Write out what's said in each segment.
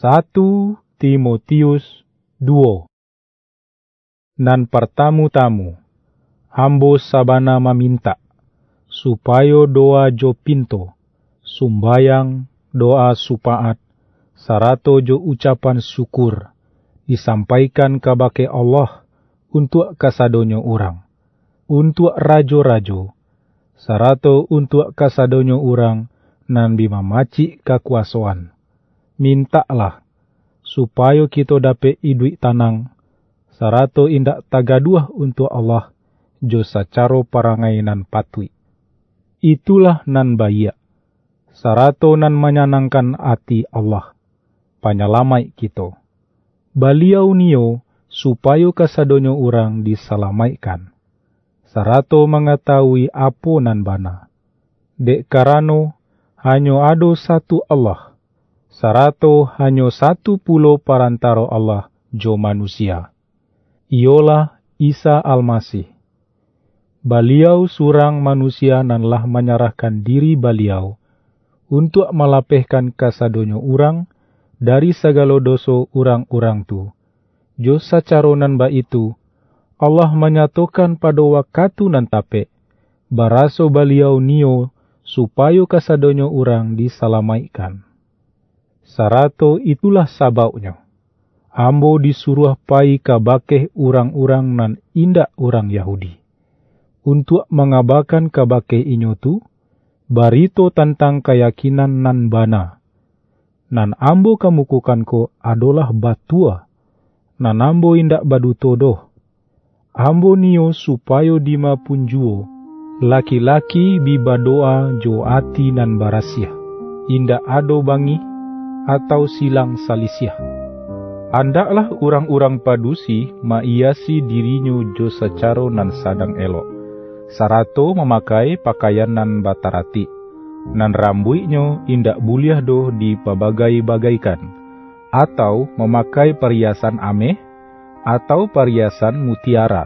1 Timotius 2. Nan pertamu-tamu, ambo sabana maminta, supayo doa jo pinto, sumbayang, doa supaat, sarato jo ucapan syukur, disampaikan kabake Allah untuk kasadonyo urang, untuk rajo-rajo, sarato untuk kasadonyo urang nan bimamaci kakuasaan. Mintalah, supayo kita dapat iduit tanang, sarato indak tagaduah untuk Allah, jo sacaro parangai nan patui. Itulah nan baik, sarato nan menyenangkan hati Allah, panyalamai kita. Baliau nio, supayo kasadonyo urang disalamaikan, sarato mengetahui apa nan bana. Dek karano, hanyo ado satu Allah, sarato hanyo satu pulo parantaro Allah jo manusia. Iolah Isa Almasih. Baliau surang manusia nan lah menyerahkan diri baliau untuk melapehkan kasadonyo urang dari segala dosa urang-urang tu. Jo sacaro nan ba itu, Allah menyatukan pada waktu nan tape, baraso baliau nio supayo kasadonyo urang disalamaikan. Sarato itulah sababnya, ambo disuruh pai kabake urang-urang nan indak orang Yahudi, untuk mengabarkan kabake inyo tu, barito tentang keyakinan nan bana. Nan ambo kamukukan ko adalah batua, nan ambo indak badutodoh. Ambo nio supayo dima punjuo, laki-laki bibadoa jo ati nan barasia, indak ado bangi, atau silang salisiah. Andaklah urang-urang padusi maiasi dirinyo jo sacaro nan sadang elok, sarato memakai pakaian nan batarati, nan rambuinyo indak buliah doh dipabagai-bagaikan, atau memakai perhiasan ameh, atau perhiasan mutiara,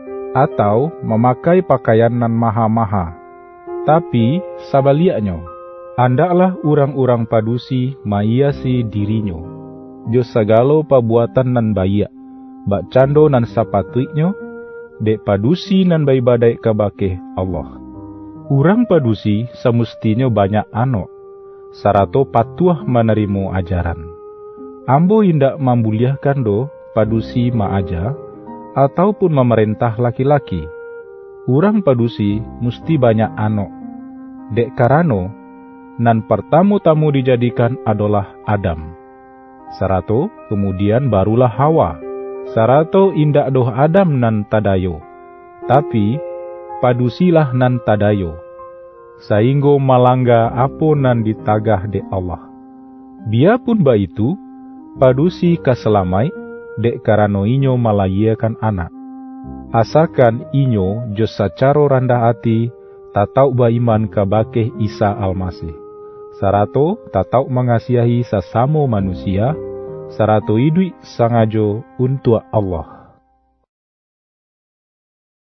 atau memakai pakaian nan maha-maha. Tapi sabaliaknya, andaklah urang-urang padusi maiasi dirinyo jo segalo pabuatan nan baik, bak cando nan sapatuiknyo, dek padusi nan baibadai kabake Allah. Urang padusi semestinya banyak anak, sarato patuah menerima ajaran. Ambo indak membuliahkan do padusi maaja, ataupun memerintah laki-laki. Urang padusi mesti banyak anak, dek karano nan pertamu-tamu dijadikan adalah Adam, sarato kemudian barulah Hawa, sarato indak doh Adam nan tadayo, tapi padusilah nan tadayo, sainggo malangga apo nan ditagah de Allah. Biarpun baitu, padusi kaselamai, dek karano inyo malayakan anak. Asalkan inyo jo sacaro rendah hati, tatau baiman kabake Isa Almasih, sarato tatau mengasihi sesamo manusia, sarato hidup sangajo untuk Allah.